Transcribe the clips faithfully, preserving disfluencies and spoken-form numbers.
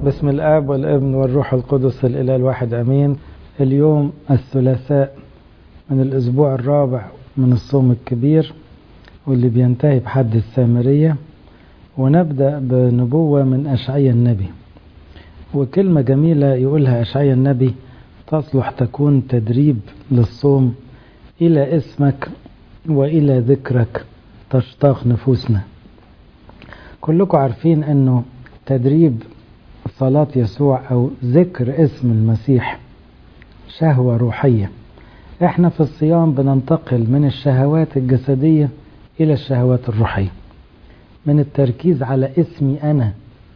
باسم الآب والابن والروح القدس الإله الواحد أمين. اليوم الثلاثاء من الأسبوع الرابع من الصوم الكبير واللي بينتهي بحد السامرية، ونبدأ بنبوة من أشعياء النبي، وكلمة جميلة يقولها أشعياء النبي تصلح تكون تدريب للصوم: إلى اسمك وإلى ذكرك تشتاق نفوسنا. كلكم عارفين أنه تدريب صلاة يسوع أو ذكر اسم المسيح شهوة روحية. احنا في الصيام بننتقل من الشهوات الجسدية إلى الشهوات الروحية، من التركيز على اسمي أنا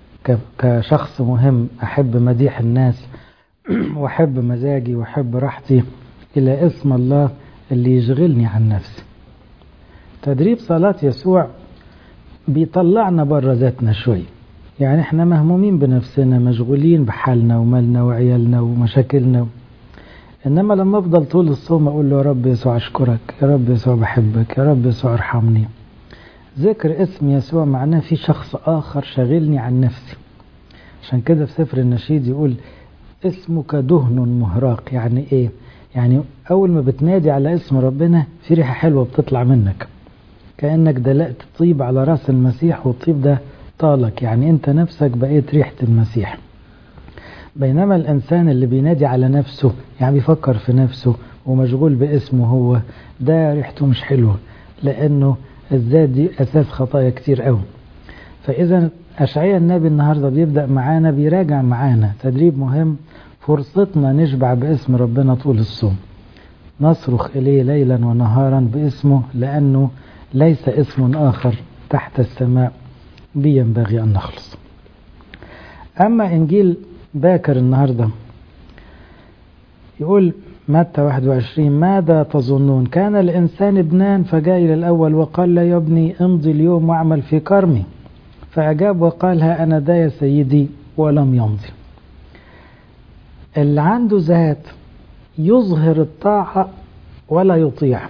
كشخص مهم أحب مديح الناس وأحب مزاجي وأحب راحتي، إلى اسم الله اللي يشغلني عن نفسي. تدريب صلاة يسوع بيطلعنا بره ذاتنا شوي، يعني احنا مهمومين بنفسنا، مشغولين بحالنا ومالنا وعيالنا ومشاكلنا، انما لما افضل طول الصوم اقول له يا رب يسوع اشكرك، يا رب يسوع بحبك، يا رب يسوع ارحمني. ذكر اسم يسوع معناه في شخص اخر شغلني عن نفسي. عشان كده في سفر النشيد يقول اسمك دهن مهراق. يعني ايه؟ يعني اول ما بتنادي على اسم ربنا في ريحة حلوة بتطلع منك، كأنك دلقت طيب على راس المسيح، والطيب ده طالك، يعني انت نفسك بقيت ريحة المسيح. بينما الانسان اللي بينادي على نفسه، يعني بيفكر في نفسه ومشغول باسمه هو، ده ريحته مش حلوة، لانه الذات دي اساس خطايا كتير قوي. فاذا اشعياء النبي النهاردة بيبدأ معانا، بيراجع معانا تدريب مهم، فرصتنا نشبع باسم ربنا طول الصوم، نصرخ إليه ليلا ونهارا باسمه، لأنه ليس اسم آخر تحت السماء بي ينبغي أن نخلص. أما إنجيل باكر النهاردة يقول متى واحد وعشرين: ماذا تظنون؟ كان الإنسان ابنان فجاء إلى الأول وقال له يا ابني امضي اليوم واعمل في كرمي، فأجاب وقال ها أنا ذا يا سيدي، ولم يمضي. اللي عنده ذات يظهر الطاعة ولا يطيع،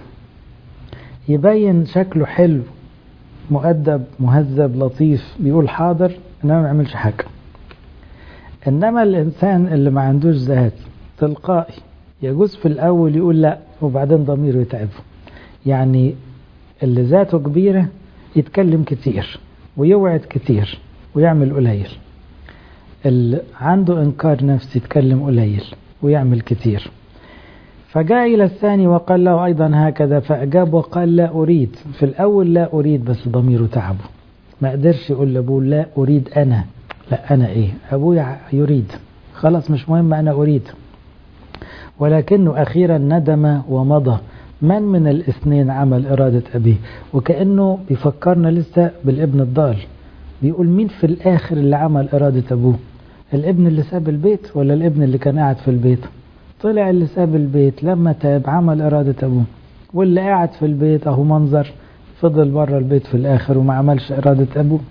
يبين شكله حلو مؤدب مهذب لطيف، بيقول حاضر انما ما يعملش حاجة. انما الانسان اللي ما عندوش ذات تلقائي يجوز في الاول يقول لا، وبعدين ضميره يتعبه. يعني اللي ذاته كبيرة يتكلم كتير ويوعد كتير ويعمل قليل، اللي عنده انكار نفسي يتكلم قليل ويعمل كتير. فجاء إلى الثاني وقال له أيضا هكذا، فأجاب وقال لا أريد. في الأول لا أريد، بس ضميره تعبه، ما قدرش يقول لأبوه لا أريد أنا، لا أنا إيه، أبوه يريد، خلاص مش مهم أنا أريد. ولكنه أخيرا ندم ومضى. من من الاثنين عمل إرادة أبيه؟ وكأنه بيفكرنا لسه بالابن الضال، بيقول مين في الآخر اللي عمل إرادة أبوه؟ الابن اللي ساب البيت ولا الابن اللي كان قاعد في البيت؟ طلع اللي ساب البيت لما تاب عمل إرادة أبوه، واللي قاعد في البيت أهو منظر، فضل بره البيت في الآخر وما عملش إرادة أبوه.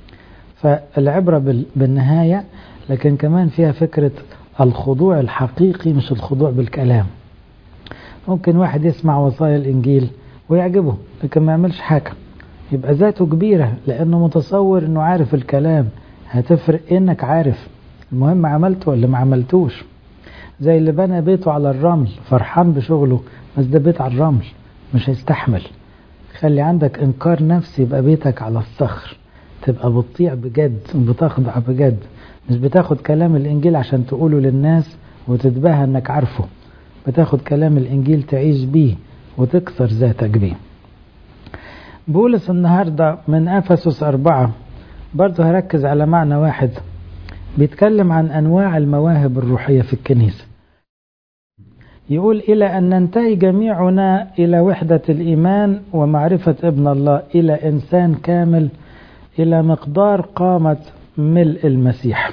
فالعبرة بالنهاية، لكن كمان فيها فكرة الخضوع الحقيقي مش الخضوع بالكلام. ممكن واحد يسمع وصايا الإنجيل ويعجبه لكن ما يعملش حاجة، يبقى ذاته كبيرة لأنه متصور أنه عارف الكلام. هتفرق إنك عارف، المهم عملته ولا ما عملتوش. زي اللي بنى بيته على الرمل فرحان بشغله، بس ده بيت على الرمل مش هيستحمل. خلي عندك انكار نفسي، يبقى بيتك على الصخر، تبقى بتطيع بجد وبتخضع بجد، مش بتاخد كلام الإنجيل عشان تقوله للناس وتتباهى انك عارفه، بتاخد كلام الإنجيل تعيش بيه وتكسر ذاتك بيه. بولس النهاردة من أفسس أربعة برضه هركز على معنى واحد، بيتكلم عن أنواع المواهب الروحية في الكنيسة. يقول إلى أن ننتهي جميعنا إلى وحدة الإيمان ومعرفة ابن الله، إلى إنسان كامل، إلى مقدار قامة ملء المسيح.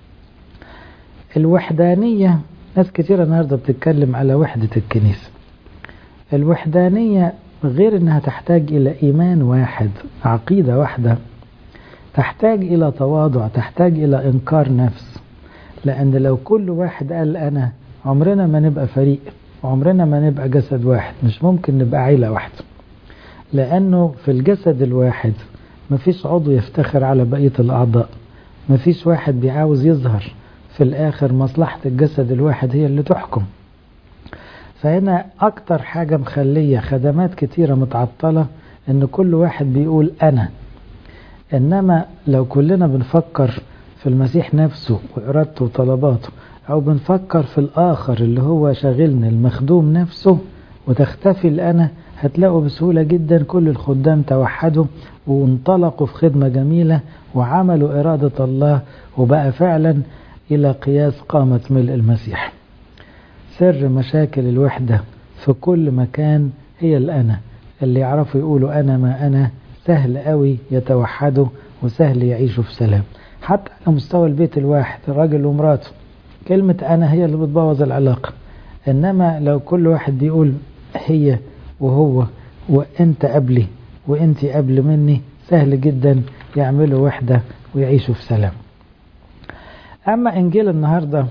الوحدانية، ناس كتير النهاردة بتتكلم على وحدة الكنيسة. الوحدانية غير أنها تحتاج إلى إيمان واحد، عقيدة واحدة، تحتاج إلى تواضع، تحتاج إلى إنكار نفس. لأن لو كل واحد قال أنا، عمرنا ما نبقى فريق، وعمرنا ما نبقى جسد واحد، مش ممكن نبقى عيلة واحدة. لأنه في الجسد الواحد مفيش عضو يفتخر على بقية الأعضاء، مفيش واحد بيعاوز يظهر، في الآخر مصلحة الجسد الواحد هي اللي تحكم. فهنا أكتر حاجة مخلية خدمات كتيرة متعطلة إن كل واحد بيقول أنا. إنما لو كلنا بنفكر في المسيح نفسه وإرادته وطلباته، أو بنفكر في الآخر اللي هو شاغلنا المخدوم نفسه، وتختفي الأنا، هتلاقوا بسهولة جدا كل الخدام توحدوا وانطلقوا في خدمة جميلة وعملوا إرادة الله، وبقى فعلا إلى قياس قامة ملء المسيح. سر مشاكل الوحدة في كل مكان هي الأنا. اللي يعرفوا يقولوا أنا ما أنا سهل قوي يتوحدوا وسهل يعيشوا في سلام. حتى على مستوى البيت الواحد، الراجل ومراته، كلمة أنا هي اللي بتبوظ العلاقة. إنما لو كل واحد بيقول هي وهو وإنت قبلي وإنت قبل مني، سهل جدا يعملوا وحدة ويعيشوا في سلام. أما إنجيل النهاردة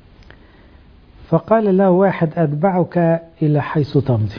فقال له واحد أتبعك إلى حيث تمضي.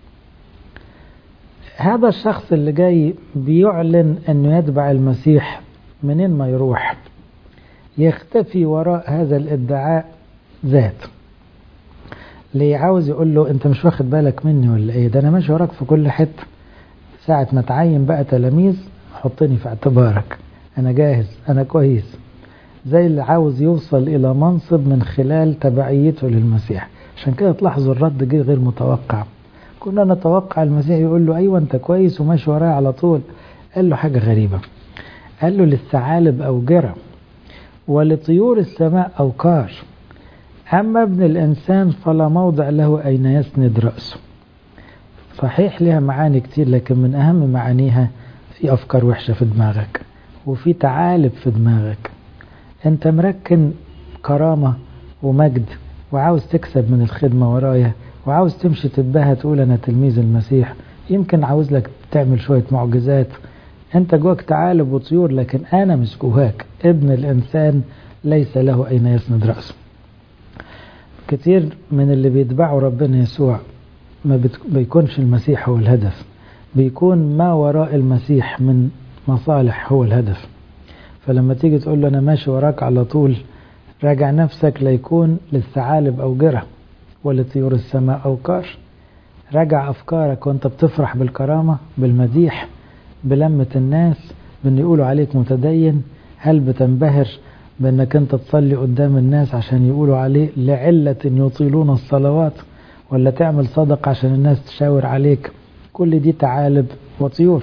هذا الشخص اللي جاي بيعلن أنه يتبع المسيح، منين ما يروح يختفي وراء هذا الادعاء ذات. ليه عاوز يقول له أنت مش واخد بالك مني ولا إيه؟ ده أنا ماشي وراك في كل حتة، ساعة ما تعين بقى تلاميذ حطني في اعتبارك، أنا جاهز، أنا كويس. زي اللي عاوز يوصل إلى منصب من خلال تبعيته للمسيح. عشان كده تلاحظوا الرد جه غير متوقع. كنا نتوقع المسيح يقول له أيوة أنت كويس وماشي ورايا على طول. قال له حاجة غريبة، قال له للثعالب أوجرة ولطيور السماء أوقار، أما ابن الإنسان فلا موضع له أين يسند رأسه. صحيح لها معاني كتير، لكن من أهم معانيها في أفكار وحشة في دماغك، وفي تعالب في دماغك. أنت مركن كرامة ومجد وعاوز تكسب من الخدمة ورايا، وعاوز تمشي تتباهى تقول أنا تلميذ المسيح، يمكن عاوز لك تعمل شوية معجزات. أنت جواك تعالب وطيور، لكن أنا مش جواك. ابن الإنسان ليس له أين يسند رأسه. كتير من اللي بيتبعوا ربنا يسوع ما بيكونش المسيح هو الهدف، بيكون ما وراء المسيح من مصالح هو الهدف. فلما تيجي تقول له أنا ماشي وراك على طول، راجع نفسك ليكون للثعالب أوجرة ولطيور السماء أوقار. راجع أفكارك وانت بتفرح بالكرامة، بالمديح، بلمة الناس، بأن يقولوا عليك متدين. هل بتنبهر بأنك انت تصلي قدام الناس عشان يقولوا عليه لعلة يطيلون الصلوات، ولا تعمل صدق عشان الناس تشاور عليك؟ كل دي تعالب وطيور.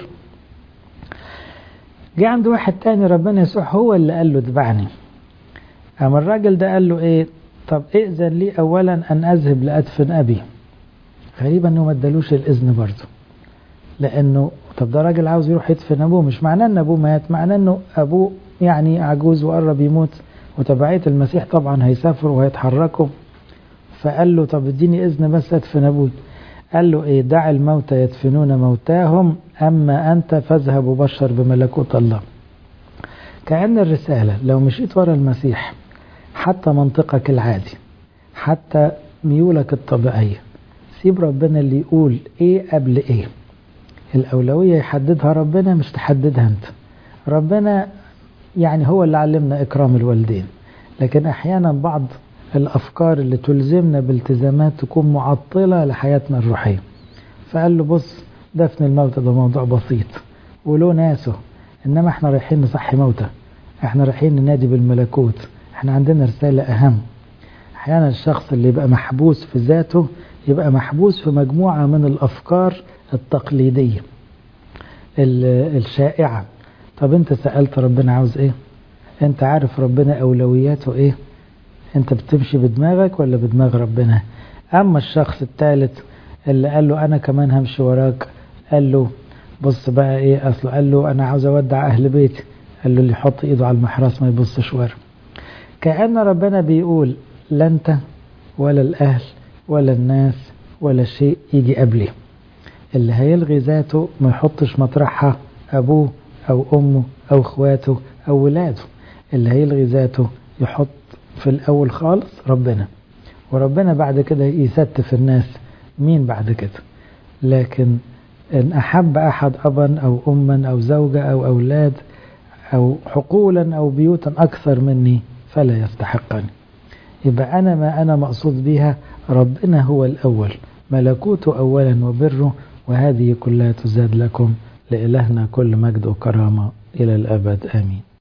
جاء عند واحد تاني ربنا يسوع هو اللي قال له اتبعني. أما الراجل ده قال له ايه؟ طب ائذن لي أولا أن أذهب لأدفن أبي. غريبا أنه ما ادالوش الإذن برضه، لأنه طب ده راجل عاوز يروح يدفن أبوه، مش معناه أن أبوه مات، معناه أنه أبوه يعني عجوز وقرب يموت، وتبعية المسيح طبعا هيسافروا وهيتحركوا. فقال له طب اديني إذن بس أدفن أبوه. قال له ايه؟ دع الموتى يدفنون موتاهم، أما أنت فاذهب وبشر بملكوت الله. كأن الرسالة لو مشيت ورا المسيح، حتى منطقك العادي، حتى ميولك الطبيعية، سيب ربنا اللي يقول ايه قبل ايه. الأولوية يحددها ربنا، مش تحددها انت. ربنا يعني هو اللي علمنا إكرام الوالدين، لكن أحيانا بعض الأفكار اللي تلزمنا بالتزامات تكون معطلة لحياتنا الروحية. فقال له بص، دفن الموتى ده موضوع بسيط وله ناسه، إنما احنا رايحين نصحي موتى، احنا رايحين ننادي بالملكوت، احنا عندنا رسالة أهم. أحيانا الشخص اللي يبقى محبوس في ذاته يبقى محبوس في مجموعة من الأفكار التقليدية الشائعة. طب انت سألت ربنا عاوز ايه؟ انت عارف ربنا أولوياته ايه؟ انت بتمشي بدماغك ولا بدماغ ربنا؟ أما الشخص الثالث اللي قال له أنا كمان همشي وراك، قال له بص بقى ايه أصله، قال له أنا عاوز أودع أهل بيتي، قال له اللي يحط إيده على المحراس ما يبصش ورا. كأن ربنا بيقول لا أنت ولا الأهل ولا الناس ولا شيء يجي قبلي. اللي هيلغي ذاته ما يحطش مطرحها أبوه أو أمه أو أخواته أو ولاده. اللي هيلغي ذاته يحط في الأول خالص ربنا، وربنا بعد كده يستف الناس مين بعد كده. لكن إن أحب أحد أبا أو أما أو زوجة أو أولاد أو حقولا أو بيوتا أكثر مني فلا يستحقني. يبقى أنا ما أنا مقصود بها ربنا هو الأول، ملكوته أولا وبره، وهذه كلها تزاد لكم. لإلهنا كل مجد وكرامة إلى الأبد آمين.